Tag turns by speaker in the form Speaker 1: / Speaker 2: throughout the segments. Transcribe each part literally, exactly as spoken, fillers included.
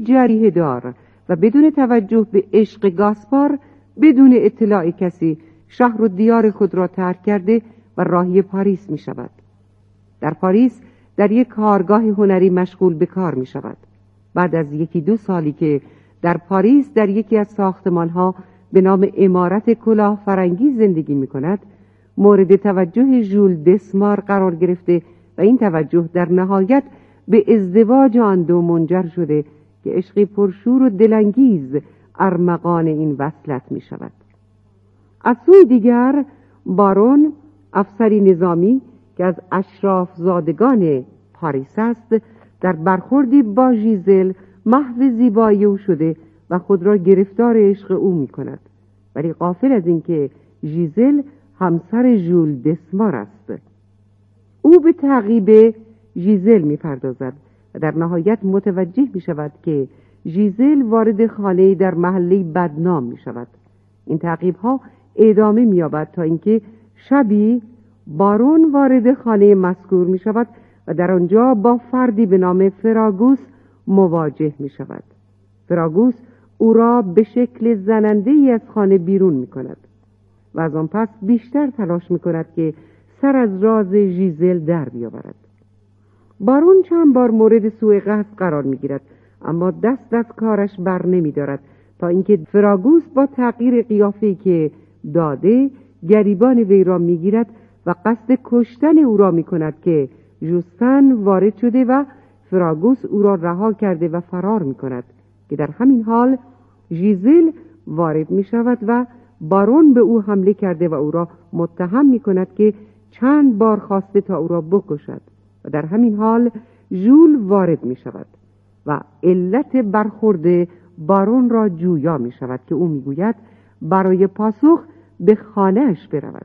Speaker 1: جریحه دار و بدون توجه به عشق گاسپار، بدون اطلاع کسی شهر و دیار خود را ترک کرده و راهی پاریس می شود. در پاریس در یک کارگاه هنری مشغول به کار می شود. بعد از یکی دو سالی که در پاریس در یکی از ساختمانها به نام عمارت کلاه فرنگی زندگی می کند، مورد توجه ژول دسمار قرار گرفته و این توجه در نهایت به ازدواج آن دو منجر شده که عشقی پرشور و دلانگیز ارمغان این وصلت می شود. از سوی دیگر بارون، افسری نظامی که از اشراف زادگان پاریس است، در برخوردی با ژیزل محو زیبایی او شده و خود را گرفتار عشق او می کند، ولی غافل از اینکه ژیزل همسر ژول دسمار است. او به تعقیب ژیزل می پردازد و در نهایت متوجه می شود که ژیزل وارد خانه در محله بدنام می شود. این تعقیب ها ادامه می یابد تا اینکه شبی بارون وارد خانه مذکور می شود و در آنجا با فردی به نام فراگوس مواجه می شود. فراگوس او را به شکل زننده ای از خانه بیرون می کند و از آن پس بیشتر تلاش می کند که سر از راز ژیزل در بیاورد. بارون چند بار مورد سوء قصد قرار می گیرد، اما دست از کارش بر نمی دارد تا اینکه فراگوس با تغییر قیافه‌ای که داده گریبان وی را می گیرد و قصد کشتن او را می کند که ژوستن وارد شده و فراگوس او را رها کرده و فرار می کند که در همین حال ژیزل وارد می شود و بارون به او حمله کرده و او را متهم می کند که چند بار خواسته تا او را بکشد و در همین حال ژول وارد می شود و علت برخورد بارون را جویا می شود که او می گوید برای پاسخ به خانهش برود.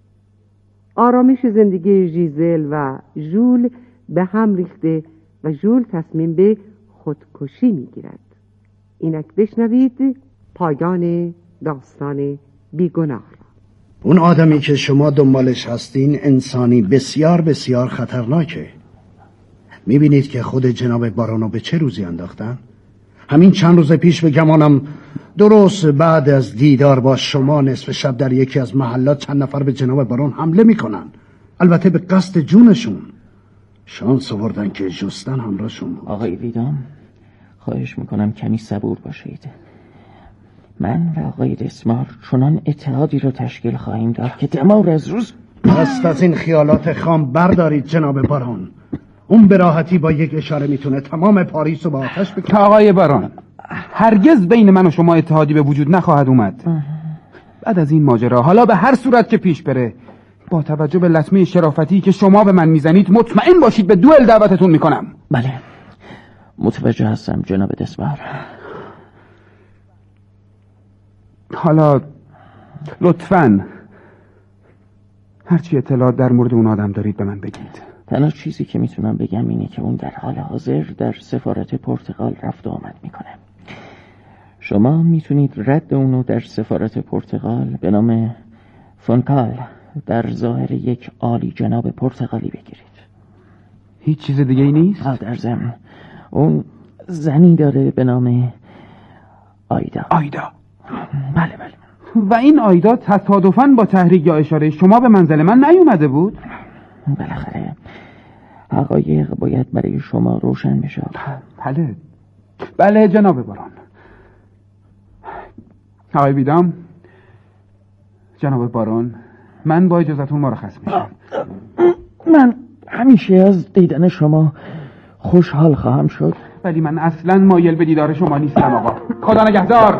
Speaker 1: آرامش زندگی ژیزل و ژول به هم ریخته و ژول تصمیم به خودکشی می گیرد. اینک بشنوید پایان داستان بیگناه را.
Speaker 2: اون آدمی که شما دنبالش هستین انسانی بسیار بسیار خطرناکه. میبینید که خود جناب بارونو به چه روزی انداختن؟ همین چند روز پیش به گمانم درست بعد از دیدار با شما نصف شب در یکی از محلات چند نفر به جناب بارون حمله میکنن، البته به قصد جونشون. شانس آوردن که ژوستن همراهشون بود.
Speaker 3: آقای ویدام، خواهش میکنم کمی صبور باشید. من و آقای دسمار چنان اتحادی رو تشکیل خواهیم داد که دمار از روز.
Speaker 2: دست از این خیالات خام بردارید جناب بارون. اون به راحتی با یک اشاره میتونه تمام پاریس رو با آتش بکنه.
Speaker 4: آقای بارون، هرگز بین من و شما اتحادی به وجود نخواهد اومد. بعد از این ماجرا، حالا به هر صورت که پیش بره، با توجه به لطمه شرافتی که شما به من میزنید مطمئن باشید به دوئل دعوتتون میکنم.
Speaker 3: بله، متوجه هستم جناب دسمار.
Speaker 4: حالا لطفاً هرچی اطلاعات در مورد اون آدم دارید به من بگید.
Speaker 3: تنها چیزی که میتونم بگم اینه که اون در حال حاضر در سفارت پرتغال رفت و آمد میکنه. شما میتونید رد اونو در سفارت پرتغال به نام فونکال در ظاهر یک عالی جناب پرتغالی بگیرید.
Speaker 4: هیچ چیز دیگه ای نیست؟
Speaker 3: در ضمن اون زنی داره به نام آیدا.
Speaker 4: آیدا؟
Speaker 3: بله بله.
Speaker 4: و این آیدا تصادفاً با تحریک یا اشاره شما به منزل من نیومده بود؟
Speaker 3: بالاخره حقایق باید برای شما روشن بشه.
Speaker 4: بله بله جناب بارون. آقای ویدام، جناب بارون، من با اجازتون مرخص میشم.
Speaker 3: من همیشه از دیدن شما خوشحال خواهم شد،
Speaker 4: ولی من اصلاً مایل به دیدار شما نیستم آقا. خدا نگهدار.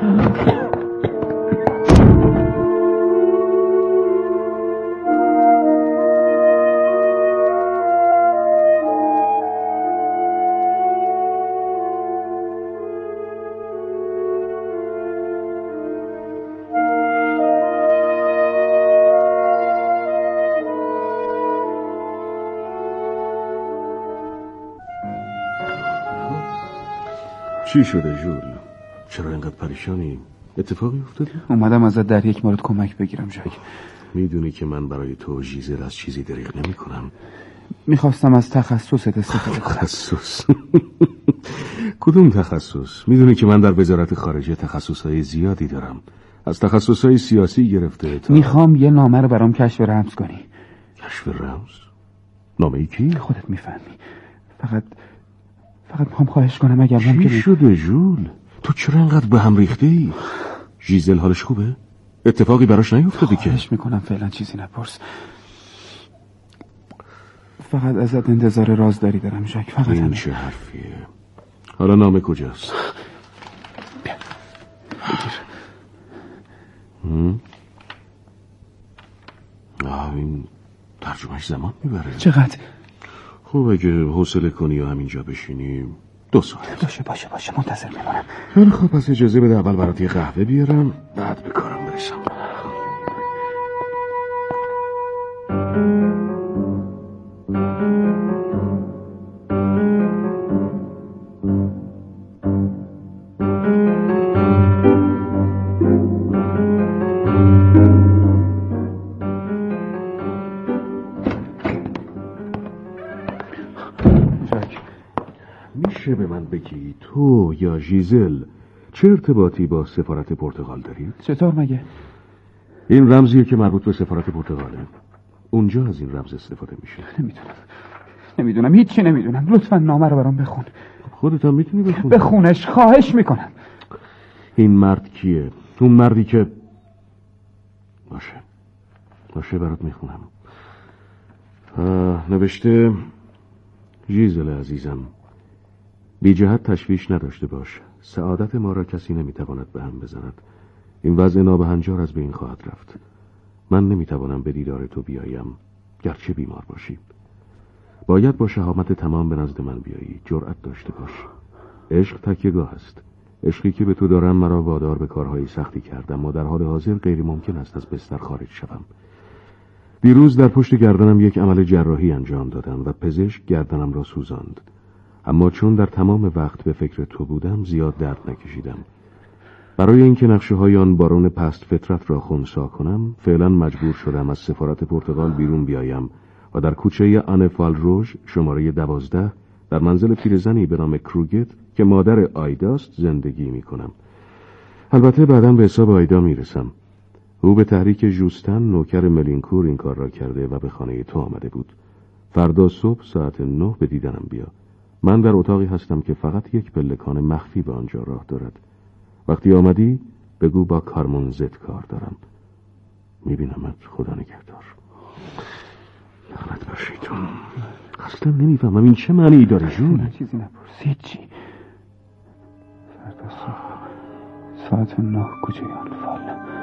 Speaker 5: چی شده ژول؟ چرا اینقدر پریشانی؟ اتفاقی افتاده؟
Speaker 4: اومدم ازت در یک مورد کمک بگیرم ژاک.
Speaker 5: میدونی که من برای تو ژیزل از چیزی دریغ نمی کنم.
Speaker 4: میخواستم از تخصصت استفاده کنم.
Speaker 5: تخصص؟ کدوم تخصص؟ میدونی که من در وزارت خارجه تخصصهای زیادی دارم، از تخصصهای سیاسی گرفته تا...
Speaker 4: میخوام یه نامه رو برام کشف رمز کنی.
Speaker 5: کشف رمز؟ نامه ای کی؟
Speaker 4: خودت میفهمی. فقط فقط میخوام خواهش کنم اگر
Speaker 5: ممکنه. چی شده جول؟ تو چرا انقدر به هم ریختی؟ ژیزل حالش خوبه؟ اتفاقی براش نیفتاده که؟
Speaker 4: خواهش میکنم فعلا چیزی نپرس. فقط ازت انتظار رازداری دارم ژاک، فقط
Speaker 5: این
Speaker 4: همین.
Speaker 5: چه حرفیه؟ حالا نامه کجاست؟
Speaker 4: بیا بگیر.
Speaker 5: آه این ترجمهش زمان میبره.
Speaker 4: چقدر؟
Speaker 5: خب اگه حوصله کنی و همینجا بشینیم دو ساعت.
Speaker 4: باشه باشه باشه منتظر میمونم.
Speaker 5: خیلی خب پس اجازه بده اول برات یه قهوه بیارم بعد به کارم برسم. میشه به من بگی تو یا ژیزل چه ارتباطی با سفارت پرتغال دارید؟
Speaker 4: چطور مگه؟
Speaker 5: این رمزیه که مربوط به سفارت پرتغاله. اونجا از این رمز استفاده میشه.
Speaker 4: نمیدونم نمیدونم هیچی نمیدونم. لطفا نامه رو برام بخون.
Speaker 5: خودت هم میتونی بخون.
Speaker 4: بخونش خواهش میکنم.
Speaker 5: این مرد کیه؟ اون مردی که باشه باشه برات میخونم. نوشته ژیزل عزیزم، بی جهت تشویش نداشته باش. سعادت ما را کسی نمیتواند به هم بزند. این وضع نابهنجار از بین خواهد رفت. من نمیتوانم به دیدار تو بیایم گرچه بیمار باشی. باید با شهامت تمام به نزد من بیایی. جرأت داشته باش. عشق تکیه‌گاه است. عشقی که به تو دارم مرا وادار به کارهای سختی کرد، اما در حال حاضر غیر ممکن است از بستر خارج شوم. دیروز در پشت گردنم یک عمل جراحی انجام دادم و پزشک گردنم را سوزاند. اما چون در تمام وقت به فکر تو بودم زیاد درد نکشیدم. برای اینکه نقشه های آن بارون پست فطرت را خنثی کنم فعلا مجبور شدم از سفارت پرتغال بیرون بیایم و در کوچه آنفال روژ شماره دوازده در منزل پیرزنی به نام کروگت که مادر آیداست زندگی می کنم. البته بعداً به حساب آیدا می رسم. او به تحریک جوستن نوکر ملینکور این کار را کرده و به خانه تو آمده بود. فردا صبح ساعت نه به دیدنم بیا. من در اتاقی هستم که فقط یک پلکان مخفی به آنجا راه دارد. وقتی آمدی بگو با کارمون زد کار دارم. میبینمت. خدا نگهدار. لعنت بر شیطان. اصلا نمیفهمم این چه معنی داره جون.
Speaker 4: چیزی نپرسی چی. فردا صبح ساعت نه کوچه آنفال.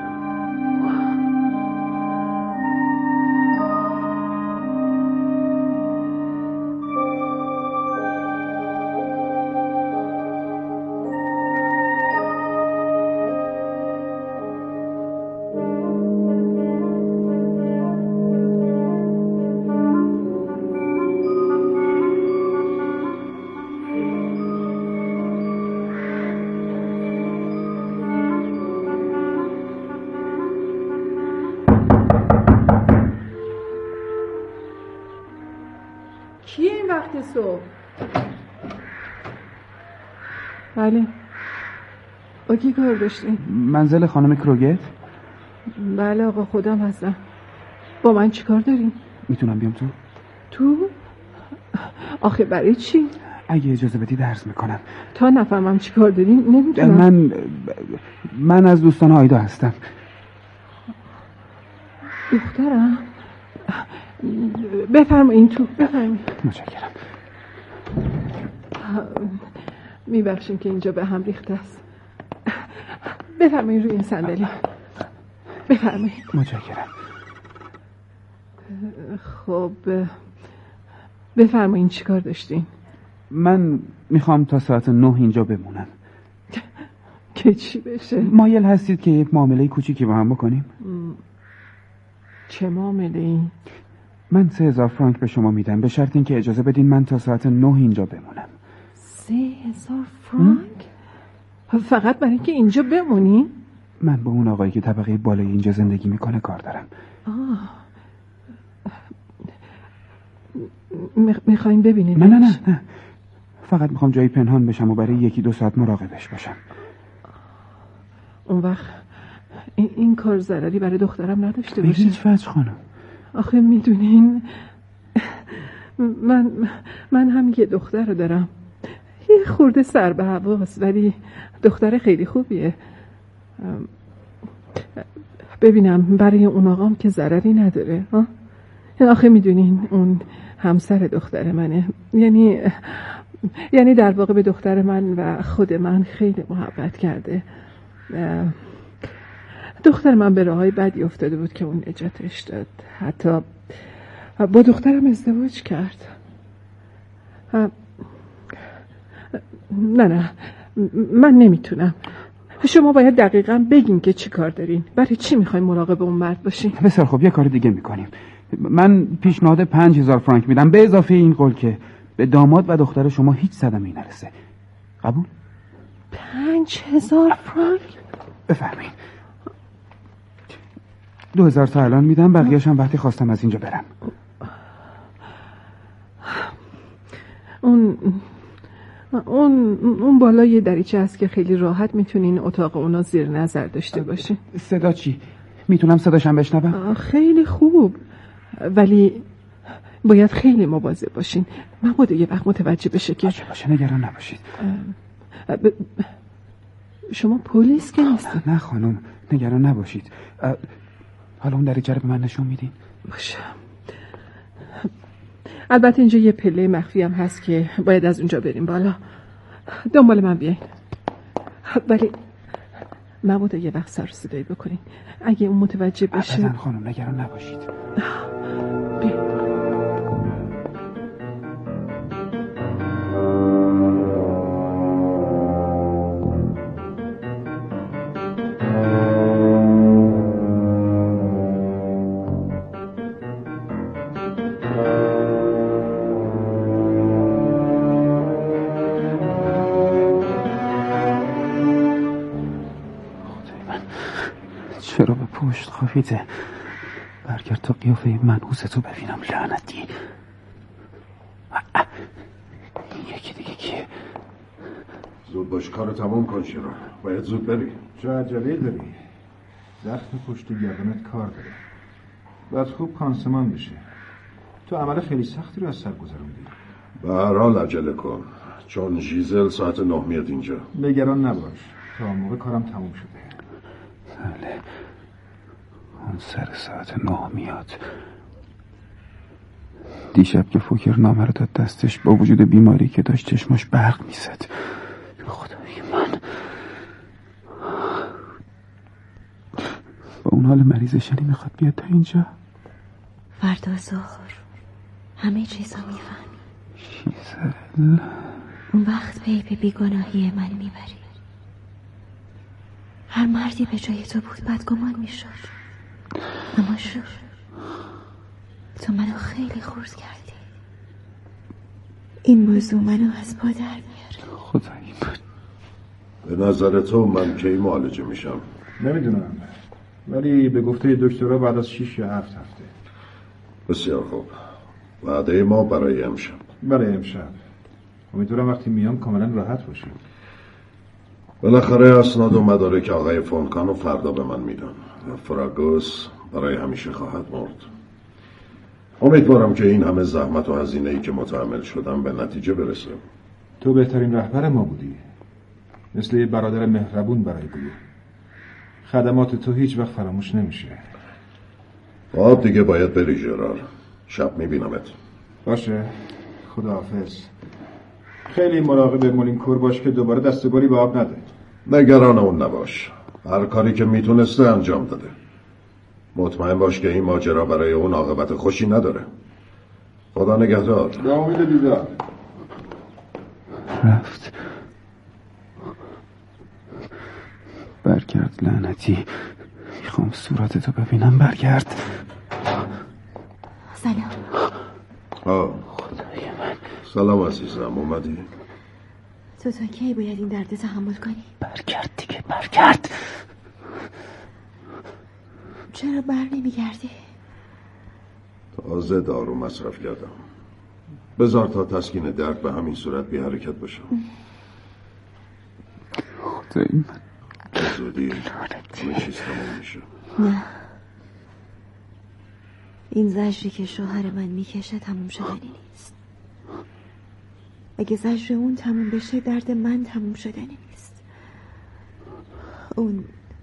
Speaker 6: کیه این وقت صبح؟ بله. با کی کار داشتین؟
Speaker 4: منزل خانم کروگت؟
Speaker 6: بله آقا خودم هستم. با من چی کار دارین؟
Speaker 4: میتونم بیام تو؟
Speaker 6: تو؟ آخه برای چی؟
Speaker 4: اگه اجازه بدی درس میکنم.
Speaker 6: تا نفهمم چی کار دارین نمیتونم.
Speaker 4: من من از دوستان آیدا هستم.
Speaker 6: دخترم؟ بفرمایین تو. بفرمایین.
Speaker 4: متشکرم.
Speaker 6: میبخشیم که اینجا به هم ریخته است. بفرمایین روی این صندلی. بفرمایین.
Speaker 4: متشکرم.
Speaker 6: خب بفرمایین چی کار داشتین؟
Speaker 4: من میخوام تا ساعت نه اینجا بمونم.
Speaker 6: که چی بشه؟
Speaker 4: مایل هستید که یک معامله کوچیکی با هم بکنیم؟
Speaker 6: چه معامله ای؟
Speaker 4: من سه هزار فرانک به شما میدم به شرط اینکه اجازه بدین من تا ساعت نه اینجا بمونم.
Speaker 6: سه هزار فرانک؟ فقط برای اینکه اینجا بمونین؟
Speaker 4: من با اون آقایی که طبقه بالای اینجا زندگی میکنه کار دارم.
Speaker 6: آه میخواین ببینید؟
Speaker 4: نه نه نه, نه. فقط میخوام جایی پنهان بشم و برای یکی دو ساعت مراقبش باشم.
Speaker 6: اون وقت این, این کار ضرری برای دخترم نداشته باشه؟
Speaker 4: به هیچ وجه خانم.
Speaker 6: آخه میدونین من من هم یه دختر رو دارم، یه خورده سر به هواست، ولی دختر خیلی خوبیه. ببینم برای اون آقام که ضرری نداره ها؟ آخه میدونین اون همسر دختر منه، یعنی یعنی در واقع به دختر من و خود من خیلی محبت کرده. دختر من به راههای بدی افتاده بود که اون نجاتش داد، حتی با دخترم ازدواج کرد. نه نه من نمیتونم. شما باید دقیقاً بگین که چی کار دارین، برای چی میخواین مراقب اون مرد باشین.
Speaker 4: بسیار خب، یه کار دیگه میکنیم. من پیشنهاد پنج هزار فرانک میدم به اضافه این قول که به داماد و دختر شما هیچ صدمه‌ای نرسه. قبول؟
Speaker 6: پنج هزار فرانک؟
Speaker 4: بفرمایید. دو هزار تا الان میدم، بقیه‌اش هم وقتی خواستم از اینجا برم.
Speaker 6: اون اون اون بالا یه دریچه هست که خیلی راحت میتونین اتاق اونا زیر نظر داشته باشین.
Speaker 4: صدا چی؟ میتونم صداشم بشنوم؟
Speaker 6: خیلی خوب، ولی باید خیلی مواظب باشین. مبادا یه وقت متوجه بشه که
Speaker 4: باشه باشه، نگران نباشید.
Speaker 6: ب... شما پلیس که نیستین؟
Speaker 4: نه خانم، نگران نباشید. حالا اون دریچه رو به من نشون میدین؟
Speaker 6: باشه. البته اینجا یه پله مخفی هم هست که باید از اونجا بریم بالا. دنبال من بیاین، ولی مبادا یه وقت سر صدایی بکنین. اگه اون متوجه بشه.
Speaker 4: ابداً خانم، نگران نباشید.
Speaker 6: بیاین.
Speaker 4: چرا به پشت خوابیده؟ برگرد تا قیافه منحوستو ببینم. لعنتی. یکی دیگه کیه؟
Speaker 5: زود باش، کارو تمام کن شیران، باید زود بری.
Speaker 7: چه عجله داری؟ زخم پشت گردنت کار داره، باید خوب پانسمان بشه. تو عمل خیلی سختی رو از سر گذروندی.
Speaker 5: به هر حال عجله کن، چون ژیزل ساعت نه میاد اینجا.
Speaker 7: نگران نباش، تا موقع کارم تموم شده.
Speaker 4: بله، اون سر ساعت نه میاد. دیشب که فوکر نامه رو داد دستش، با وجود بیماری که داشت چشماش برق میزد. خدای من، با اون حال مریضشنی میخواد بیاد تا اینجا.
Speaker 8: فردا ظهر همه چیزا میفهمی.
Speaker 4: ژیزل،
Speaker 8: اون وقت پی به بیگناهی من میبری. هر مردی به جای تو بود بدگمان میشد، اما شو تو منو خیلی خورد کردی. این موضوع منو از پا در میاره.
Speaker 4: خدای من.
Speaker 5: به نظر تو من کی معالجه میشم؟
Speaker 7: نمیدونم، ولی به گفته دکترها بعد از شیش یا هفت هفته.
Speaker 5: بسیار خوب، وعده ما برای امشب.
Speaker 7: برای امشب. امیدوارم وقتی میام کاملا راحت باشی.
Speaker 5: بالاخره اسناد و مدارک آقای فونکانو فردا به من میدن. فراگوس برای همیشه خواهد مرد. امیدوارم که این همه زحمت و هزینه‌ای که متحمل شدم به نتیجه برسه.
Speaker 7: تو بهترین رهبر ما بودی، مثل یه برادر مهربون برای گروه. خدمات تو هیچ وقت فراموش نمیشه.
Speaker 5: خب دیگه باید بری ژرار، شب میبینمت.
Speaker 7: باشه، خداحافظ. خیلی مراقب مولینکور باش که دوباره دستگلی به آب نده.
Speaker 5: نگران اون نباش، هر کاری که میتونسته انجام داده. مطمئن باش که این ماجرا برای اون عاقبت خوشی نداره. خدا نگهدار.
Speaker 7: به امید دیدار.
Speaker 4: رفت. برگرد لعنتی، میخوام صورتتو ببینم. برگرد.
Speaker 8: سلام.
Speaker 5: آه.
Speaker 4: خدای من.
Speaker 5: سلام عزیزم، اومدی؟
Speaker 8: تو تا کی باید این درد تحمل کنی؟
Speaker 4: برگرد دیگه، برگرد.
Speaker 8: چرا بر نمیگردی؟
Speaker 5: تازه دارو مصرف کردم.
Speaker 9: بذار تا تسکین درد به همین صورت بی حرکت باشم.
Speaker 4: خدای من
Speaker 9: زودی همه چیز تمام میشه.
Speaker 8: نه، این زجری که شوهر من میکشه تموم شدنی نیست. اگه زجر اون تموم بشه درد من تموم شدنی نیست. اون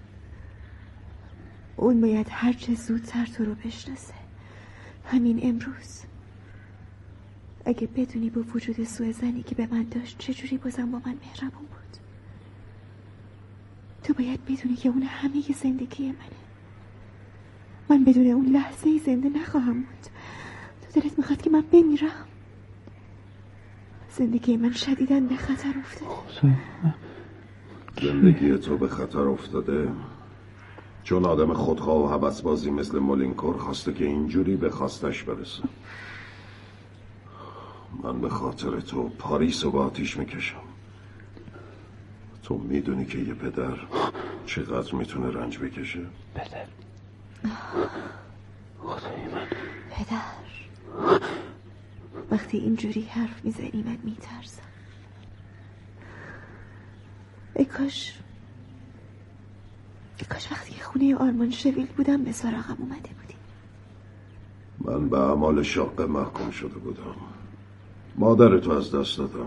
Speaker 8: اون باید هرچه زودتر تو رو بشناسه، همین امروز. اگه بدونی با وجود سوء ظنی که به من داشت چجوری بازم با من مهربون بود. تو باید بدونی که اون همه زندگی منه. من بدون اون لحظه زنده نخواهم بود. تو دلت میخواد که من بمیرم. زندگی من شدیداً به خطر افتاده.
Speaker 9: زندگی تو به خطر افتاده چون آدم خودخواه و هوسبازی مثل مولینکور خواسته که اینجوری به خواستش برسه. من به خاطر تو پاریس رو با آتیش میکشم. تو میدونی که یه پدر چقدر میتونه رنج بکشه؟
Speaker 3: پدر خدای من،
Speaker 8: پدر وقتی اینجوری حرف میزنی من میترسم. ای کاش ای کاش وقتی خونه آرمان شویل بودم به سراغم اومده بودی.
Speaker 9: من به اعمال شاقه محکوم شده بودم. مادر تو از دست دادم.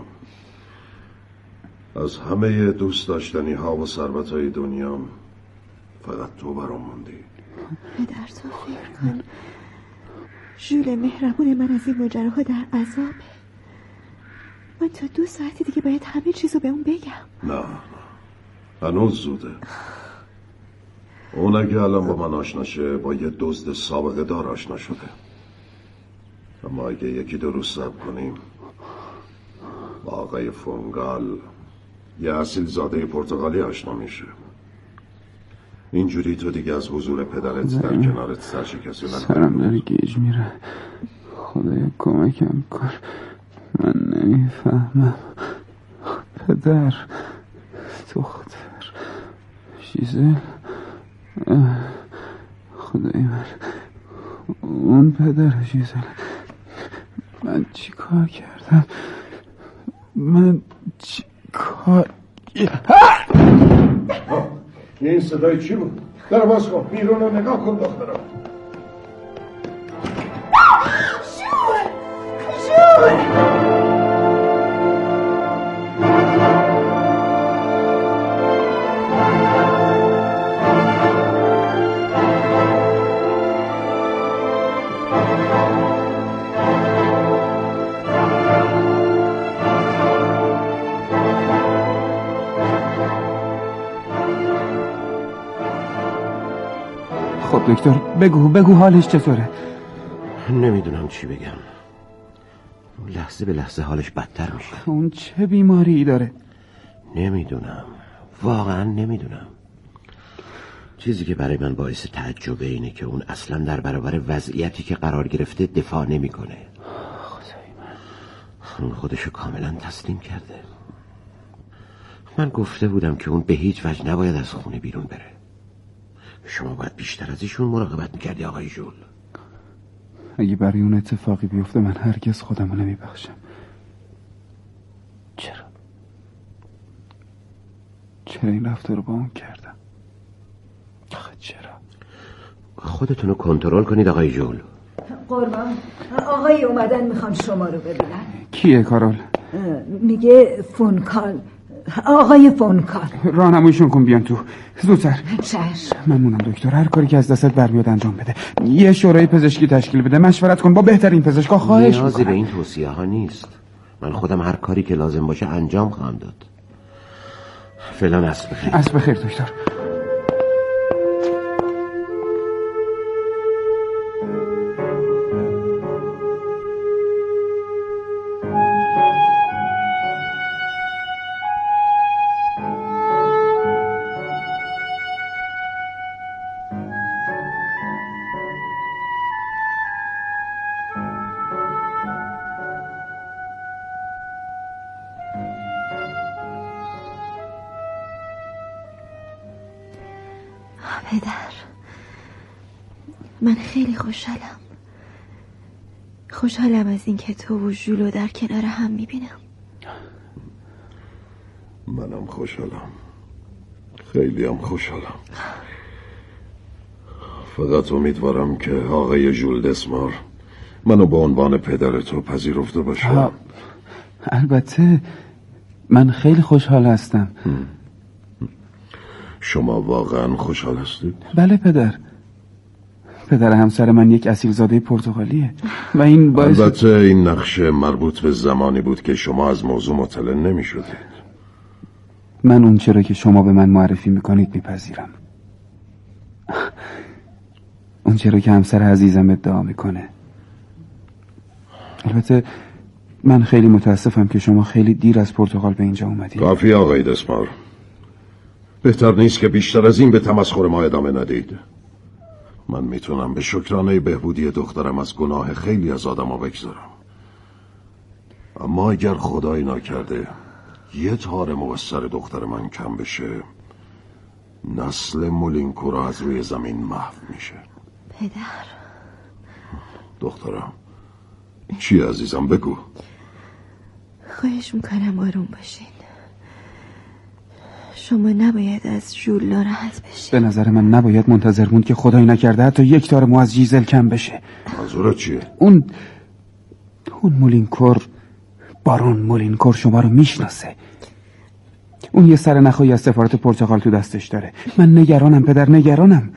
Speaker 9: از همه دوست داشتنی ها و ثروت های دنیام فقط تو برام موندی.
Speaker 8: پدر تو فکر کن ژول مهربون من از این ماجراها در عذابه. من تا دو ساعتی دیگه باید همه چیزو به اون بگم.
Speaker 9: نه نه هنوز زوده. اون اگه الان با من آشنا شه با یه دزد سابقه دار آشنا شده. اما اگه یکی دو روز صبر کنیم با آقای فونگال یه اصیل زاده پرتغالی آشنا میشه. اینجوری تو دیگه از حضور پدرت در کنارت سرشکسته نکنی.
Speaker 4: سرم داره گیج میره. خدایا کمکم کن. من نمیفهمم. پدر، دختر، شیزل، خدای من، اون پدر شیزل. من چی کار کردم؟ من چی کار
Speaker 9: این صدای چی بود؟ در باز کن، بیرون رو نگاه کن دخترم.
Speaker 10: شور شور
Speaker 4: خب دکتر بگو بگو حالش چطوره؟
Speaker 11: نمیدونم چی بگم. لحظه به لحظه حالش بدتر میشه.
Speaker 4: اون چه بیماری داره؟
Speaker 11: نمیدونم، واقعا نمیدونم. چیزی که برای من باعث تعجبه اینه که اون اصلا در برابر وضعیتی که قرار گرفته دفاع نمیکنه.
Speaker 4: خدای من،
Speaker 11: اون خودشو کاملا تسلیم کرده. من گفته بودم که اون به هیچ وجه نباید از خونه بیرون بره. شما باید بیشتر از ایشون مراقبت میکردی آقای ژول.
Speaker 4: اگه برای اون اتفاقی بیفته من هرگز خودمو نمیبخشم.
Speaker 11: چرا؟
Speaker 4: چرا این رفتار رو با اون کردم؟ آخه چرا؟
Speaker 11: خودتونو کنترل کنید آقای ژول.
Speaker 10: قربان، آقای اومدن میخوان شما رو ببینن.
Speaker 4: کیه کارول؟
Speaker 10: میگه فونکال، آقای فونکال.
Speaker 4: راهنماییشون کن بیان تو زودتر.
Speaker 10: چشم.
Speaker 4: ممنونم دکتر، هر کاری که از دستت برمیاد انجام بده. یه شورای پزشکی تشکیل بده، مشورت کن با بهترین پزشکا. خواهش میکنم.
Speaker 11: نیازی به این توصیه ها نیست. من خودم هر کاری که لازم باشه انجام خواهم داد. فعلا عصر بخیر.
Speaker 4: عصر بخیر دکتر.
Speaker 8: پدر، من خیلی خوشحالم. خوشحالم از این که تو و ژولو در کنار هم میبینم.
Speaker 9: منم خوشحالم، خیلی هم خوشحالم. فقط امیدوارم که آقای ژول دسمار منو به عنوان پدر تو پذیرفته باشه.
Speaker 4: البته من خیلی خوشحال هستم.
Speaker 9: شما واقعا خوشحال هستید؟
Speaker 4: بله پدر. پدر همسر من یک اصیلزاده پرتغالیه و این باعث...
Speaker 9: البته این نقشه مربوط به زمانی بود که شما از موضوع مطلع نمی شدید.
Speaker 4: من اون چرا که شما به من معرفی میکنید میپذیرم. اون چرا که همسر عزیزم ادعا میکنه. البته من خیلی متاسفم که شما خیلی دیر از پرتغال به اینجا اومدید.
Speaker 9: کافی آقای دسمار. بهتر نیست که بیشتر از این به تمسخر ما ادامه ندید. من میتونم به شکرانه بهبودی دخترم از گناه خیلی از آدم ها بگذارم، اما اگر خدایی نکرده یه تار مو از سر دختر من کم بشه، نسل مولینکورا از روی زمین محو میشه.
Speaker 8: پدر.
Speaker 9: دخترم چی عزیزم؟ بگو.
Speaker 8: خواهش میکنم آروم باشین. شما نباید از ژول ناراحت بشین.
Speaker 4: به نظر من نباید منتظر موند که خدایی نکرده حتی یک تار مو از ژیزل کم بشه.
Speaker 9: منظورت چیه؟
Speaker 4: اون اون مولینکور، بارون مولینکور شما رو میشناسه. اون یه سر نخوی از سفارت پرتغال تو دستش داره. من نگرانم پدر، نگرانم.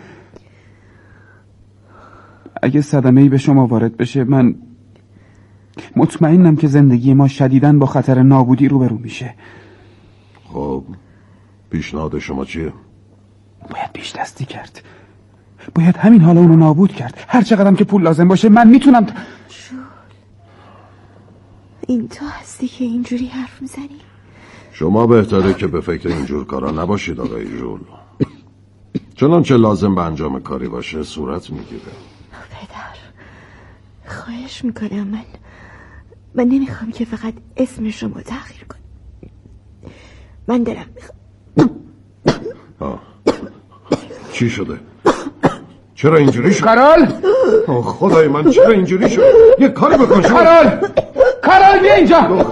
Speaker 4: اگه صدمه‌ای به شما وارد بشه من مطمئنم که زندگی ما شدیداً با خطر نابودی روبرو میشه.
Speaker 9: خب پیشنهاد شما چیه؟
Speaker 4: باید پیش دستی کرد. باید همین حالا اونو نابود کرد. هر چقدرم که پول لازم باشه من میتونم.
Speaker 8: ژول، این تو هستی که اینجوری حرف میزنی؟
Speaker 9: شما بهتره که به فکر اینجور کارا نباشید آقای ژول. چنانچه لازم به انجام کاری باشه صورت میگیره.
Speaker 8: پدر خواهش میکنم، من من نمیخوام که فقط اسم شما تغییر کنه. من دلم میخوام.
Speaker 9: آه. چی شده؟ چرا اینجوری شد؟
Speaker 4: کارول!
Speaker 9: خدای من چرا اینجوری شد؟ یه کاری بکن شما.
Speaker 4: کارول! کارول بیا اینجا.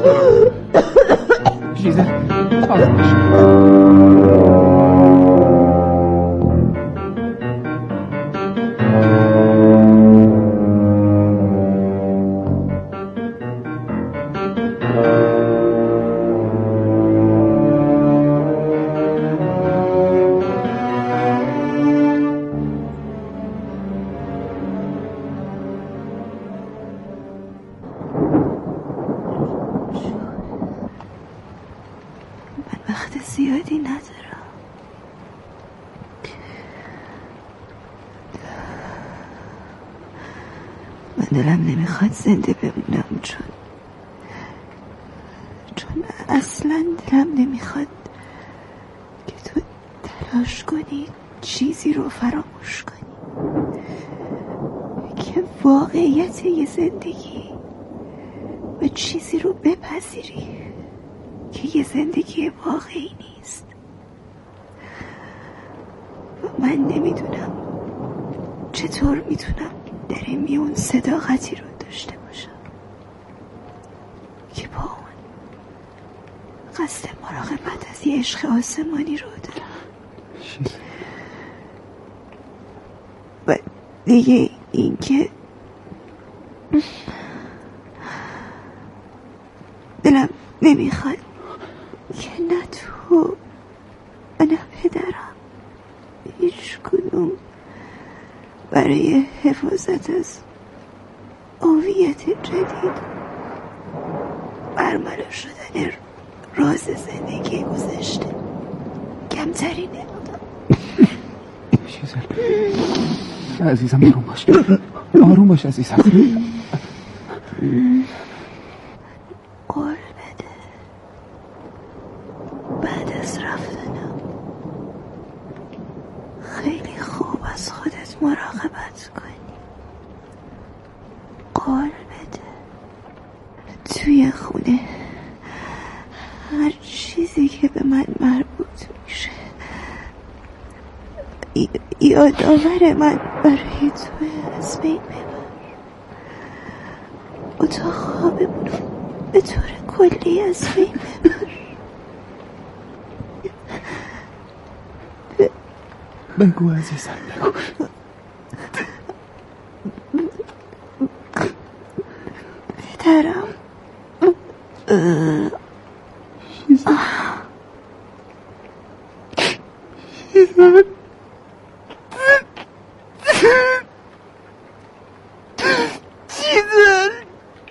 Speaker 4: ژیزل آروم باش.
Speaker 8: زیادی ندارم. من دلم نمیخواد زنده بمونم، چون چون اصلا دلم نمیخواد که تو تلاش کنی چیزی رو فراموش کنی که واقعیت یه زندگی و چیزی رو بپذیری که یه زندگی واقعی نیست. و من نمیدونم چطور میتونم در این میون صداقتی رو داشته باشم که با اون قصد مراقبت از یه عشق آسمانی رو دارم. و دیگه این که دلم نمیخواد که نه تو و نه پدرم هیچ کدوم برای حفاظت از هویت جدید برملا شدن راز زندگی گذشته کمترینه.
Speaker 4: عزیزم آروم باش، آروم باش عزیزم.
Speaker 8: قول بده بعد از رفتنم خیلی خوب از خودت مراقبت کنی. قول بده توی خونه هر چیزی که به من مربوط میشه یادآور من برای تو از بین ببر. اتاق خوابمون رو به طور کلی از بین ببر.
Speaker 4: بگو عزیزم، بگو.
Speaker 8: پدرم
Speaker 4: شیزن شیزن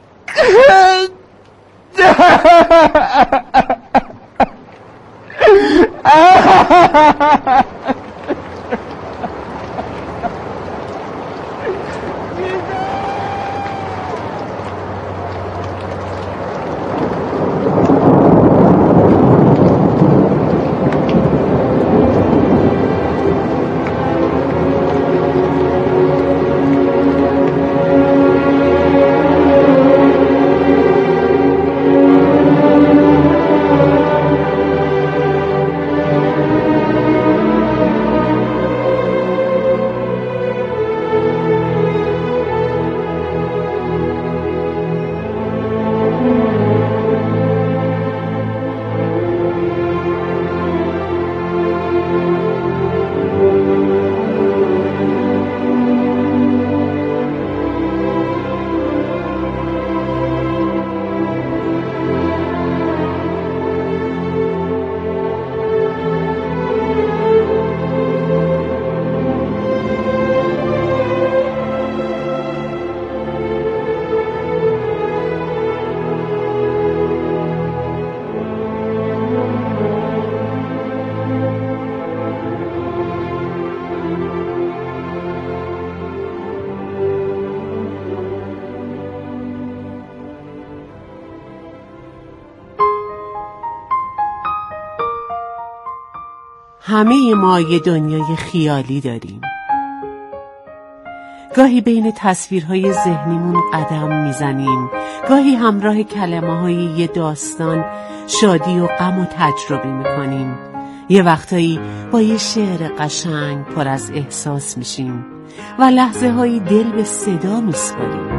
Speaker 12: همه ما یه دنیای خیالی داریم. گاهی بین تصویرهای ذهنیمون قدم میزنیم، گاهی همراه کلمه‌های یه داستان شادی و غم و تجربه میکنیم. یه وقتایی با یه شعر قشنگ پر از احساس میشیم و لحظه هایی دل به صدا میسپاریم.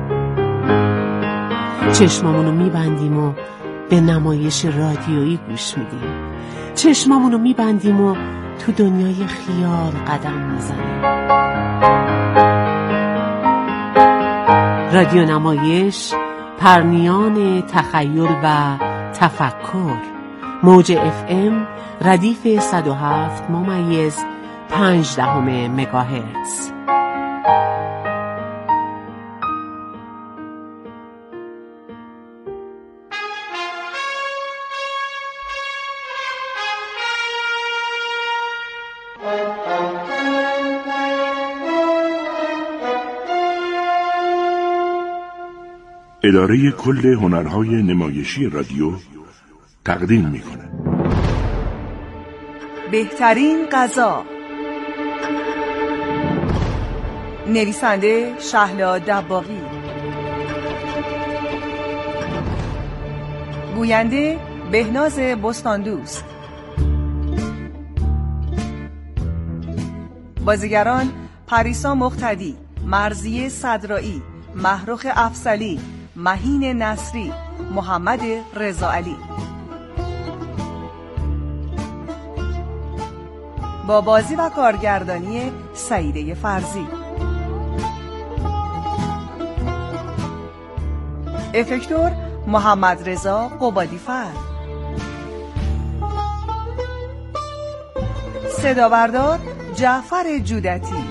Speaker 12: چشممونو میبندیم و به نمایش رادیویی گوش میدیم. چشممونو میبندیم و تو دنیای خیال قدم میزنیم. رادیو نمایش، پرنیان تخیل و تفکر. موج اف ام ردیف صد و هفت ممیز پنج دهم مگاهرتز.
Speaker 13: اداره کل هنرهای نمایشی رادیو تقدیم میکنه
Speaker 14: بهترین غذا. نویسنده شهلا دباغی، گوینده بهناز بستاندوست، بازیگران پریسا مقتدی، مرضیه صدرایی، محروخ افضلی، مهین نصری، محمد رضاعلی. با بازی و کارگردانی سعیده فرزی. افکتور محمد رضا قبادیفر. صدابردار جعفر جودتی.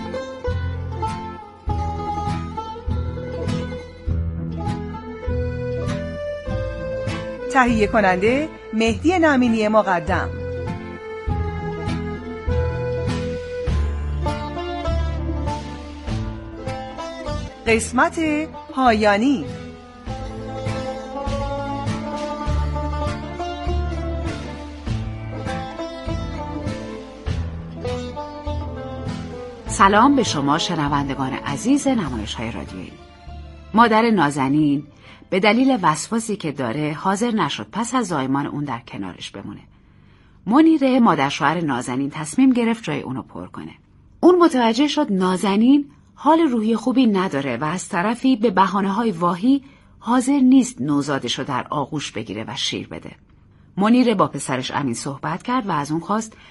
Speaker 14: تهیه کننده مهدی نمینی مقدم. قسمت پایانی.
Speaker 15: سلام به شما شنوندگان عزیز نمایش‌های رادیویی. مادر نازنین به دلیل وسواسی که داره حاضر نشد پس از زایمان اون در کنارش بمونه. منیره مادر شوهر نازنین تصمیم گرفت جای اونو پر کنه. اون متوجه شد نازنین حال روحی خوبی نداره و از طرفی به بهانه‌های واهی حاضر نیست نوزادش رو در آغوش بگیره و شیر بده. منیر با پسرش امین صحبت کرد و از اون خواست